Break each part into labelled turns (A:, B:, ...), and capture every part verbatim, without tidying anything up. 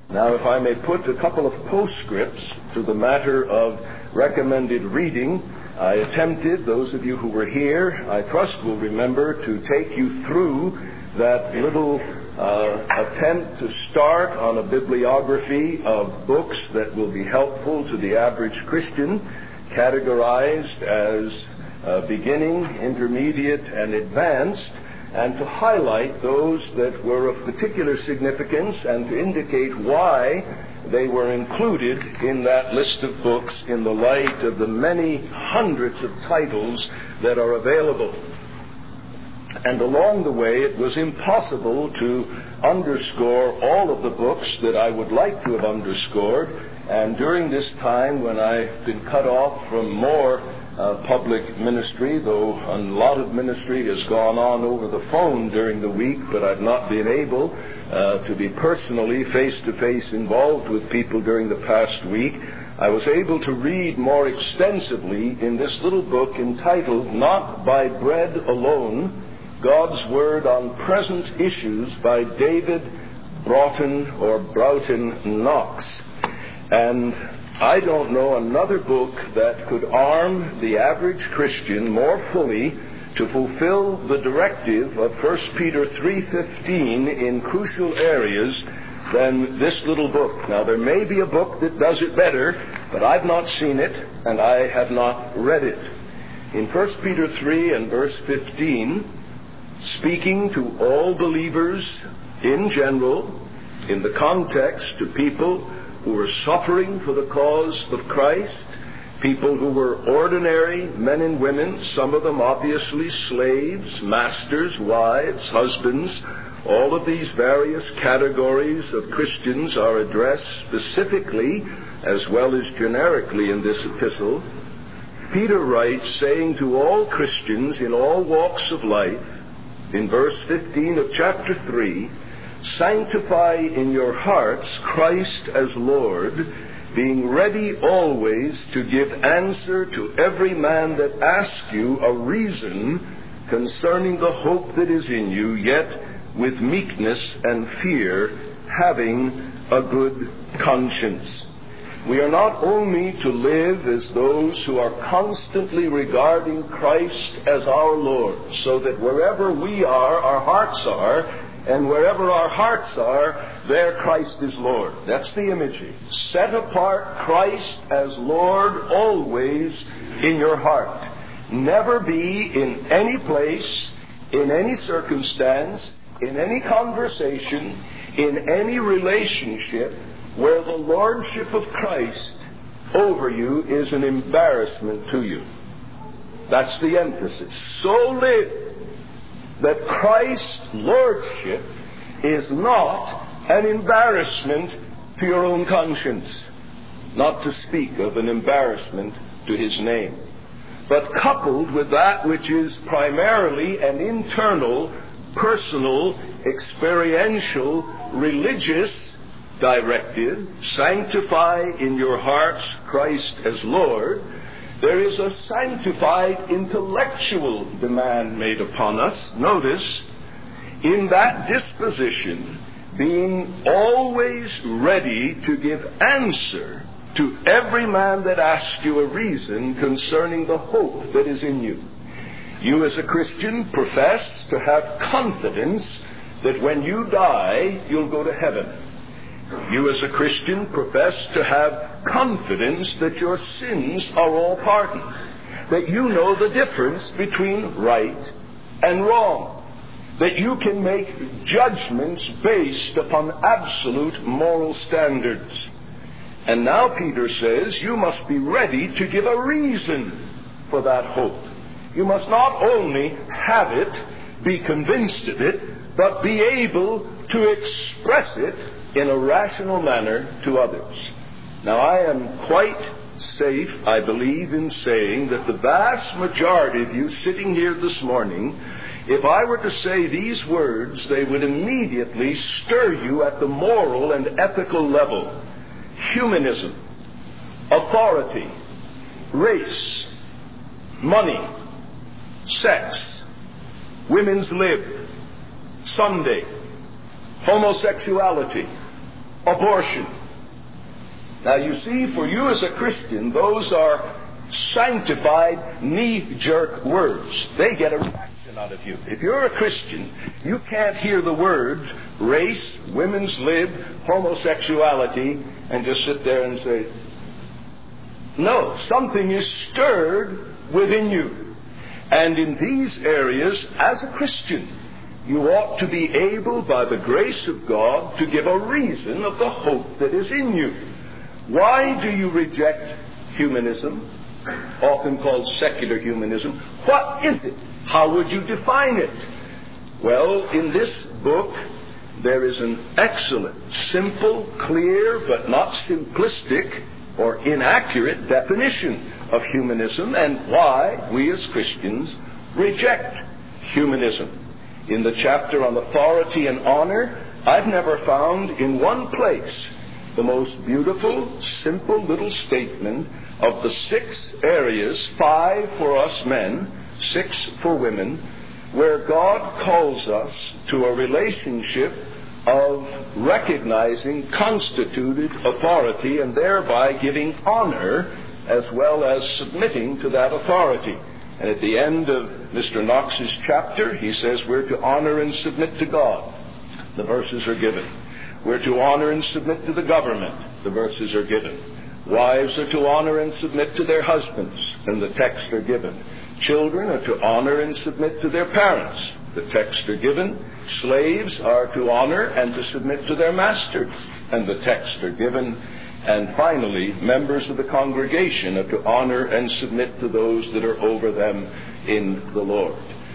A: Now, if I may put a couple of postscripts to the matter of recommended reading, I attempted, those of you who were here, I trust will remember, to take you through that little uh, attempt to start on a bibliography of books that will be helpful to the average Christian, categorized as uh, beginning, intermediate, and advanced, and to highlight those that were of particular significance and to indicate why they were included in that list of books in the light of the many hundreds of titles that are available. And along the way, it was impossible to underscore all of the books that I would like to have underscored. And during this time, when I've been cut off from more uh, public ministry, though a lot of ministry has gone on over the phone during the week, but I've not been able uh, to be personally face-to-face involved with people during the past week, I was able to read more extensively in this little book entitled Not by Bread Alone, God's Word on Present Issues by David Broughton or Broughton Knox. And I don't know another book that could arm the average Christian more fully to fulfill the directive of First Peter three fifteen in crucial areas than this little book. Now, there may be a book that does it better, but I've not seen it, and I have not read it. In First Peter three and verse fifteen, speaking to all believers in general, in the context to people who were suffering for the cause of Christ, people who were ordinary men and women, some of them obviously slaves, masters, wives, husbands. All of these various categories of Christians are addressed specifically as well as generically in this epistle. Peter writes, saying to all Christians in all walks of life, in verse fifteen of chapter three, sanctify in your hearts Christ as Lord, being ready always to give answer to every man that asks you a reason concerning the hope that is in you, yet with meekness and fear, having a good conscience. We are not only to live as those who are constantly regarding Christ as our Lord, so that wherever we are, our hearts are, and wherever our hearts are, there Christ is Lord. That's the imagery. Set apart Christ as Lord always in your heart. Never be in any place, in any circumstance, in any conversation, in any relationship, where the lordship of Christ over you is an embarrassment to you. That's the emphasis. So live that Christ's lordship is not an embarrassment to your own conscience, not to speak of an embarrassment to His name, but coupled with that which is primarily an internal, personal, experiential, religious directive, sanctify in your hearts Christ as Lord, there is a sanctified intellectual demand made upon us. Notice, in that disposition, being always ready to give answer to every man that asks you a reason concerning the hope that is in you. You as a Christian profess to have confidence that when you die, you'll go to heaven. You as a Christian profess to have confidence that your sins are all pardoned, that you know the difference between right and wrong, that you can make judgments based upon absolute moral standards. And now Peter says you must be ready to give a reason for that hope. You must not only have it, be convinced of it, but be able to express it in a rational manner to others. Now, I am quite safe, I believe, in saying that the vast majority of you sitting here this morning, if I were to say these words, they would immediately stir you at the moral and ethical level. Humanism, authority, race, money, sex, women's lib, Sunday, homosexuality, abortion. Now you see, for you as a Christian, those are sanctified, knee-jerk words. They get a reaction out of you. If you're a Christian, you can't hear the words race, women's lib, homosexuality, and just sit there and say, no, something is stirred within you. And in these areas, as a Christian, you ought to be able, by the grace of God, to give a reason of the hope that is in you. Why do you reject humanism, often called secular humanism? What is it? How would you define it? Well, in this book, there is an excellent, simple, clear, but not simplistic or inaccurate definition of humanism and why we as Christians reject humanism. In the chapter on authority and honor, I've never found in one place the most beautiful, simple little statement of the six areas, five for us men, six for women, where God calls us to a relationship of recognizing constituted authority and thereby giving honor as well as submitting to that authority. And at the end of Mister Knox's chapter, he says we're to honor and submit to God. The verses are given. We're to honor and submit to the government. The verses are given. Wives are to honor and submit to their husbands. And the texts are given. Children are to honor and submit to their parents. The texts are given. Slaves are to honor and to submit to their masters. And the texts are given. And finally, members of the congregation are to honor and submit to those that are over them in the Lord.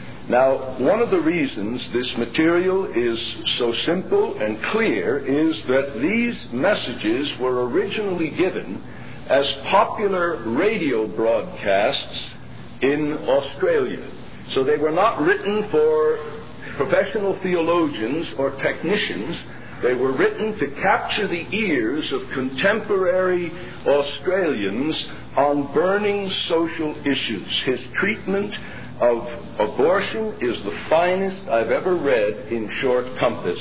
A: Now, one of the reasons this material is so simple and clear is that these messages were originally given as popular radio broadcasts in Australia. So they were not written for professional theologians or technicians. They were written to capture the ears of contemporary Australians on burning social issues. His treatment of abortion is the finest I've ever read in short compass.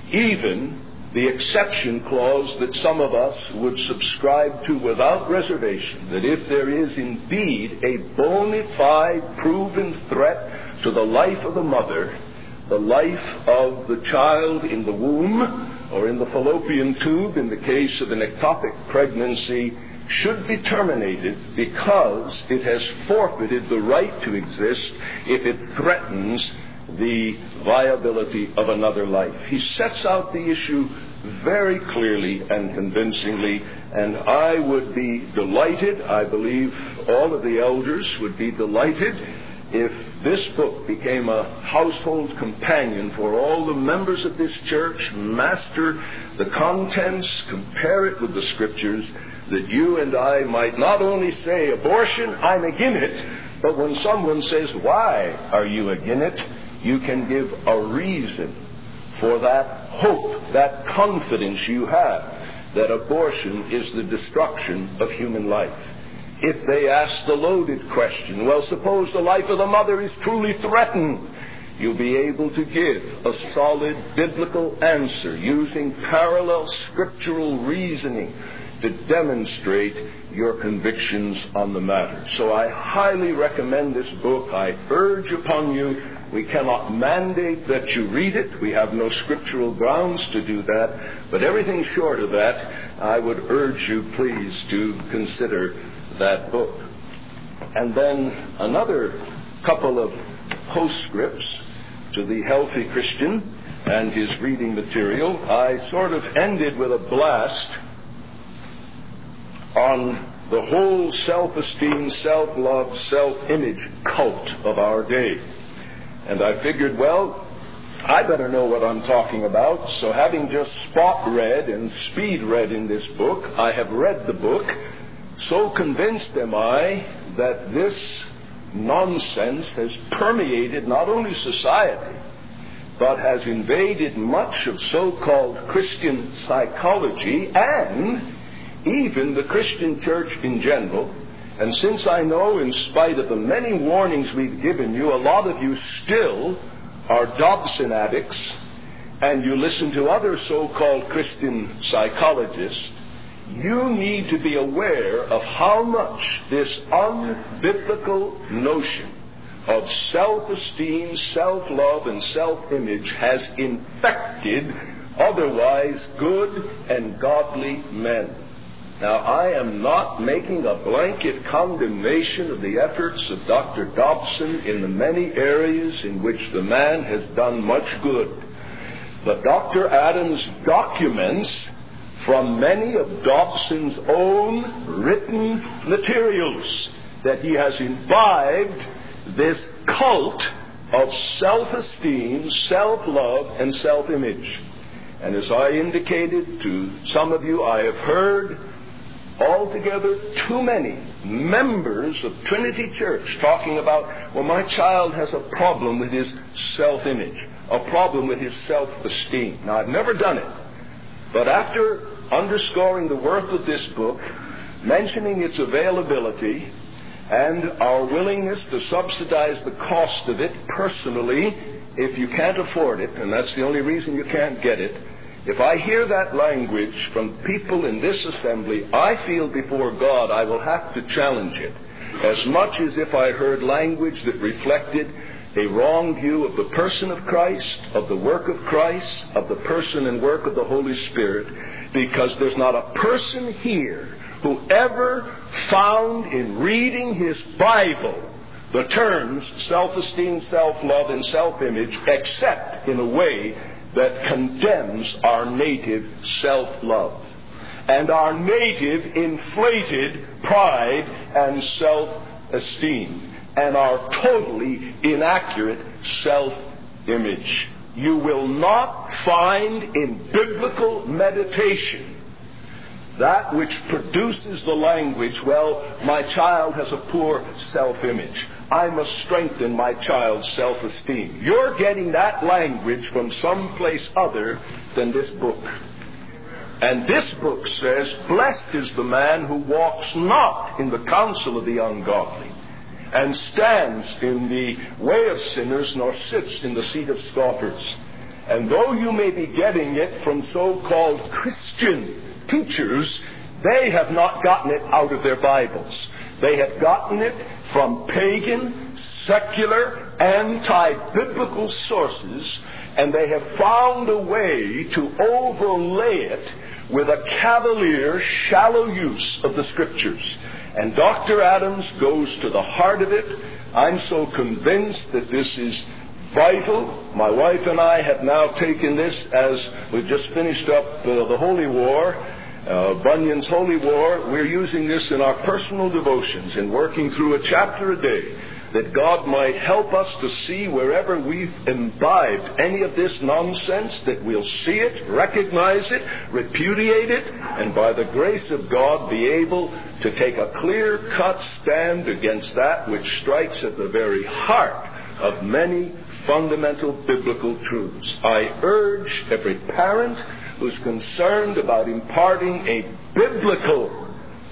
A: Even the exception clause that some of us would subscribe to without reservation, that if there is indeed a bona fide proven threat to the life of the mother, the life of the child in the womb or in the fallopian tube in the case of an ectopic pregnancy should be terminated because it has forfeited the right to exist if it threatens the viability of another life. He sets out the issue very clearly and convincingly, and I would be delighted, I believe all of the elders would be delighted, if this book became a household companion for all the members of this church, master the contents, compare it with the Scriptures, that you and I might not only say, abortion, I'm agin it, but when someone says, why are you agin it, you can give a reason for that hope, that confidence you have that abortion is the destruction of human life. If they ask the loaded question, well, suppose the life of the mother is truly threatened, you'll be able to give a solid biblical answer using parallel scriptural reasoning to demonstrate your convictions on the matter. So I highly recommend this book. I urge upon you, we cannot mandate that you read it. We have no scriptural grounds to do that. But everything short of that, I would urge you, please, to consider that book. And then another couple of postscripts to the healthy Christian and his reading material. I sort of ended with a blast on the whole self-esteem, self-love, self-image cult of our day. And I figured, well, I better know what I'm talking about. So having just spot read and speed read in this book, I have read the book. So convinced am I that this nonsense has permeated not only society, but has invaded much of so-called Christian psychology and even the Christian church in general. And since I know, in spite of the many warnings we've given you, a lot of you still are Dobson addicts, and you listen to other so-called Christian psychologists, you need to be aware of how much this unbiblical notion of self-esteem, self-love, and self-image has infected otherwise good and godly men. Now, I am not making a blanket condemnation of the efforts of Doctor Dobson in the many areas in which the man has done much good. But Doctor Adams documents from many of Dobson's own written materials that he has imbibed this cult of self-esteem, self-love, and self-image. And as I indicated to some of you, I have heard altogether too many members of Trinity Church talking about, well, my child has a problem with his self-image, a problem with his self-esteem. Now, I've never done it, but after underscoring the worth of this book, mentioning its availability, and our willingness to subsidize the cost of it personally if you can't afford it, and that's the only reason you can't get it, if I hear that language from people in this assembly, I feel before God I will have to challenge it, as much as if I heard language that reflected a wrong view of the person of Christ, of the work of Christ, of the person and work of the Holy Spirit, because there's not a person here who ever found in reading his Bible the terms self-esteem, self-love, and self-image, except in a way that condemns our native self-love and our native inflated pride and self-esteem and our totally inaccurate self-image. You will not find in biblical meditation that which produces the language, well, my child has a poor self-image. I must strengthen my child's self-esteem. You're getting that language from someplace other than this book. And this book says, blessed is the man who walks not in the counsel of the ungodly, and stands in the way of sinners, nor sits in the seat of scoffers. And though you may be getting it from so-called Christian teachers, they have not gotten it out of their Bibles. They have gotten it from pagan, secular, anti-biblical sources, and they have found a way to overlay it with a cavalier, shallow use of the Scriptures. And Doctor Adams goes to the heart of it. I'm so convinced that this is vital. My wife and I have now taken this as we've just finished up uh, the Holy War, uh, Bunyan's Holy War. We're using this in our personal devotions and working through a chapter a day, that God might help us to see wherever we've imbibed any of this nonsense, that we'll see it, recognize it, repudiate it, and by the grace of God be able to take a clear-cut stand against that which strikes at the very heart of many fundamental biblical truths. I urge every parent who's concerned about imparting a biblical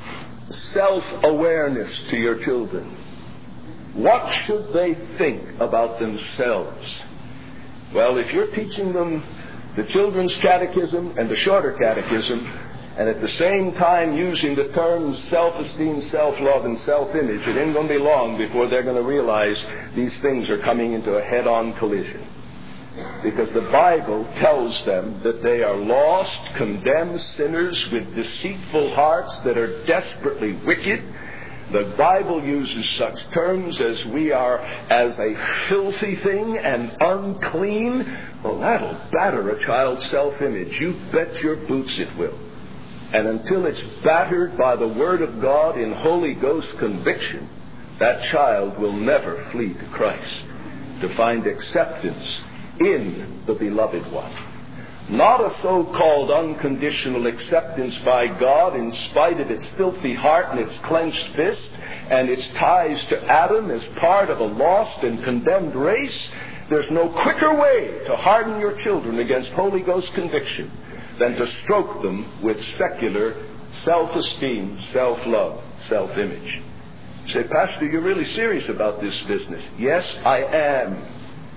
A: self-awareness to your children. What should they think about themselves? Well, if you're teaching them the children's catechism and the shorter catechism, and at the same time using the terms self-esteem, self-love, and self-image, it ain't going to be long before they're going to realize these things are coming into a head-on collision. Because the Bible tells them that they are lost, condemned sinners with deceitful hearts that are desperately wicked. The Bible uses such terms as we are as a filthy thing and unclean. Well, that'll batter a child's self-image. You bet your boots it will. And until it's battered by the Word of God in Holy Ghost conviction, that child will never flee to Christ to find acceptance in the Beloved One. Not a so-called unconditional acceptance by God in spite of its filthy heart and its clenched fist and its ties to Adam as part of a lost and condemned race. There's no quicker way to harden your children against Holy Ghost conviction than to stroke them with secular self-esteem, self-love, self-image. You say, Pastor, you're really serious about this business. Yes, I am.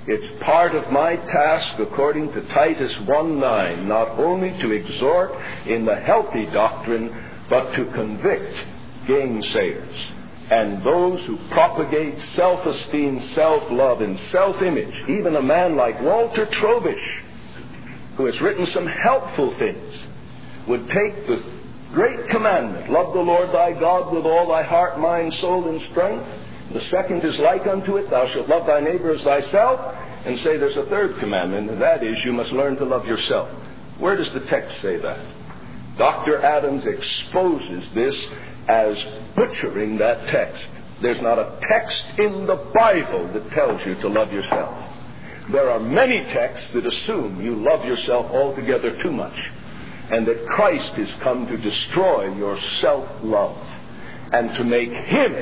A: It's part of my task, according to Titus one nine, not only to exhort in the healthy doctrine, but to convict gainsayers and those who propagate self-esteem, self-love, and self-image. Even a man like Walter Trovish, who has written some helpful things, would take the great commandment, love the Lord thy God with all thy heart, mind, soul, and strength. The second is like unto it, thou shalt love thy neighbor as thyself, and say there's a third commandment, and that is you must learn to love yourself. Where does the text say that? Doctor Adams exposes this as butchering that text. There's not a text in the Bible that tells you to love yourself. There are many texts that assume you love yourself altogether too much, and that Christ has come to destroy your self-love and to make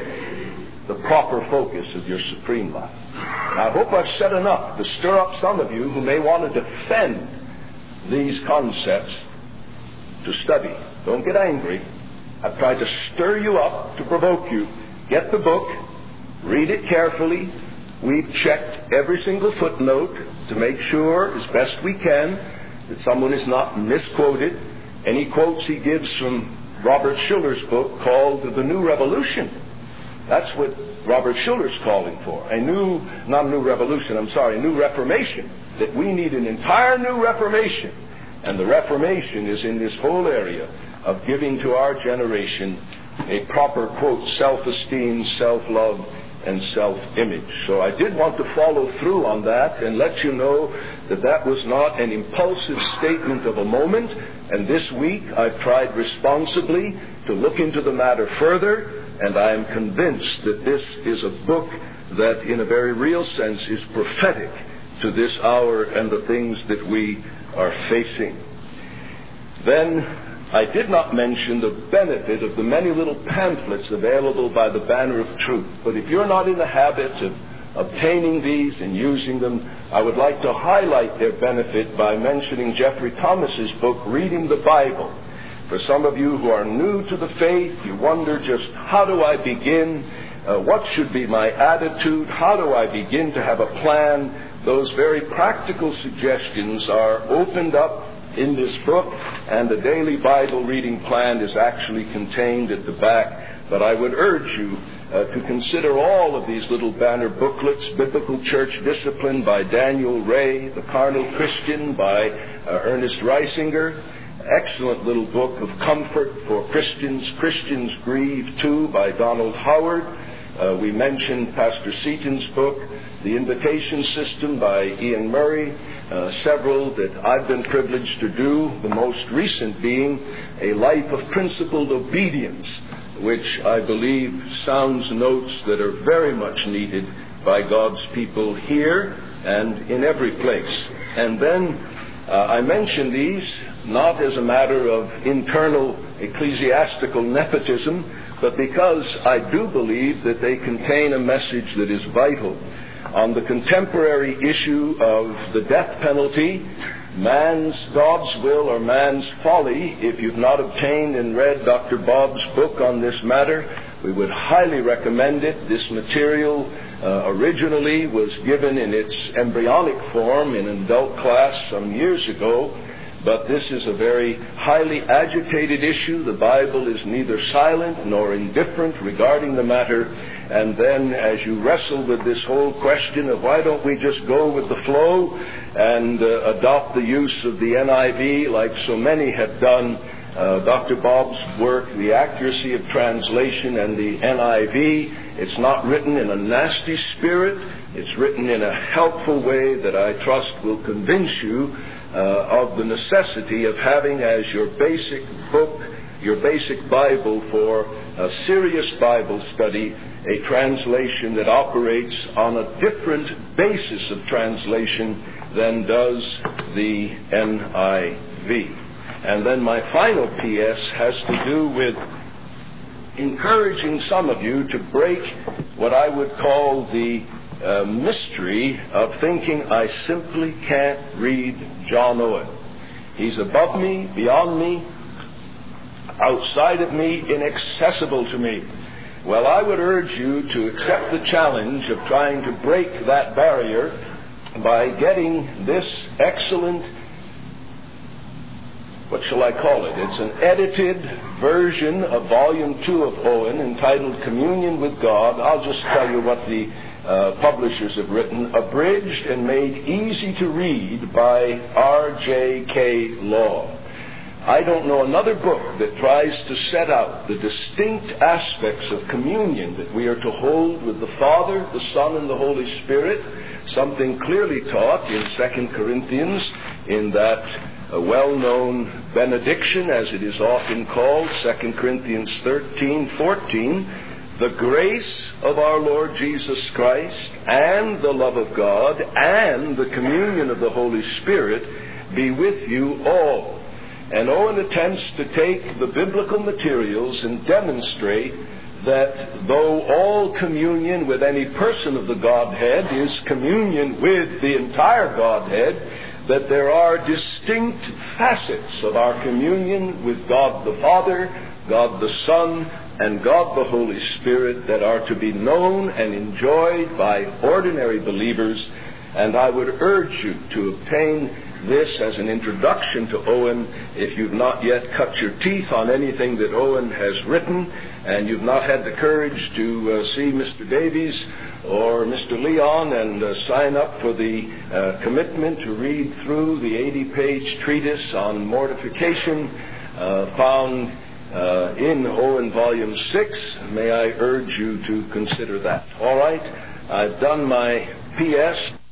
A: Him the proper focus of your supreme life. Now, I hope I've said enough to stir up some of you who may want to defend these concepts to study. Don't get angry. I've tried to stir you up, to provoke you. Get the book, read it carefully. We've checked every single footnote to make sure, as best we can, that someone is not misquoted. Any quotes he gives from Robert Schuller's book called The New Revolution. That's what Robert Schuller's calling for. A new, not a new revolution, I'm sorry, a new reformation. That we need an entire new reformation. And the reformation is in this whole area of giving to our generation a proper, quote, self-esteem, self-love, and self-image. So I did want to follow through on that and let you know that that was not an impulsive statement of a moment. And this week I've tried responsibly to look into the matter further, and I am convinced that this is a book that in a very real sense is prophetic to this hour and the things that we are facing. Then I did not mention the benefit of the many little pamphlets available by the Banner of Truth. But if you're not in the habit of obtaining these and using them, I would like to highlight their benefit by mentioning Jeffrey Thomas's book, Reading the Bible. For some of you who are new to the faith, you wonder just how do I begin? Uh, what should be my attitude? How do I begin to have a plan? Those very practical suggestions are opened up in this book, and the daily Bible reading plan is actually contained at the back. But I would urge you uh, to consider all of these little banner booklets: Biblical Church Discipline by Daniel Ray, The Carnal Christian by uh, Ernest Reisinger, excellent little book of comfort for Christians, Christians Grieve Too by Donald Howard. Uh, we mentioned Pastor Seaton's book, The Invitation System by Ian Murray. Uh, several that I've been privileged to do, the most recent being A Life of Principled Obedience, which I believe sounds notes that are very much needed by God's people here and in every place. And then uh, I mention these not as a matter of internal ecclesiastical nepotism, but because I do believe that they contain a message that is vital on the contemporary issue of the death penalty, man's God's will or man's folly. If you've not obtained and read Doctor Bob's book on this matter, we would highly recommend it. This material uh, originally was given in its embryonic form in an adult class some years ago, but this is a very highly agitated issue. The Bible is neither silent nor indifferent regarding the matter. And then as you wrestle with this whole question of why don't we just go with the flow and uh, adopt the use of the N I V like so many have done, uh, Doctor Bob's work, The Accuracy of Translation and the N I V, it's not written in a nasty spirit. It's written in a helpful way that I trust will convince you uh, of the necessity of having as your basic book, your basic Bible for a serious Bible study, a translation that operates on a different basis of translation than does the N I V. And then my final P S has to do with encouraging some of you to break what I would call the uh, mystery of thinking I simply can't read John Owen. He's above me, beyond me, outside of me, inaccessible to me. Well, I would urge you to accept the challenge of trying to break that barrier by getting this excellent, what shall I call it? It's an edited version of Volume two of Owen entitled Communion with God. I'll just tell you what the uh, publishers have written. Abridged and made easy to read by R J K Law. I don't know another book that tries to set out the distinct aspects of communion that we are to hold with the Father, the Son, and the Holy Spirit, something clearly taught in Second Corinthians in that a well-known benediction, as it is often called, Second Corinthians thirteen fourteen, the grace of our Lord Jesus Christ and the love of God and the communion of the Holy Spirit be with you all. And Owen attempts to take the biblical materials and demonstrate that though all communion with any person of the Godhead is communion with the entire Godhead, that there are distinct facets of our communion with God the Father, God the Son, and God the Holy Spirit that are to be known and enjoyed by ordinary believers. And I would urge you to obtain this as an introduction to Owen if you've not yet cut your teeth on anything that Owen has written and you've not had the courage to uh, see Mister Davies or Mister Leon and uh, sign up for the uh, commitment to read through the eighty-page treatise on mortification uh, found uh, in Owen Volume six. May I urge you to consider that. All right, I've done my P S